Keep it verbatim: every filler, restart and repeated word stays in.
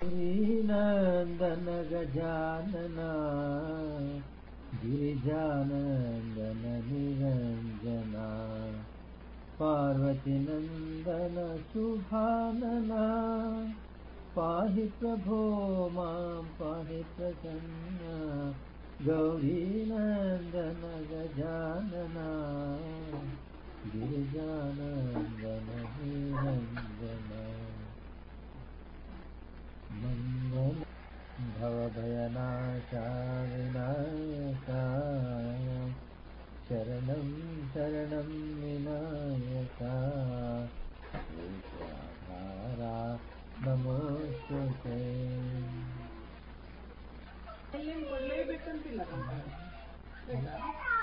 श्रीनन्दन गजानन गिरिजानन्दन निरञ्जना पार्वती नन्दन शुभानना पाहि प्रभो मां पाहि प्रसन्ना गौरीनन्दन गजानना गिरिजानन्दन निरञ्जना मंगल भवभयनाशा विनायका शरणं शरणं विनायका विश्वाधारा नमोस्तुते ಕೊಡ್ಲೇಬೇಕಂತಿಲ್ಲ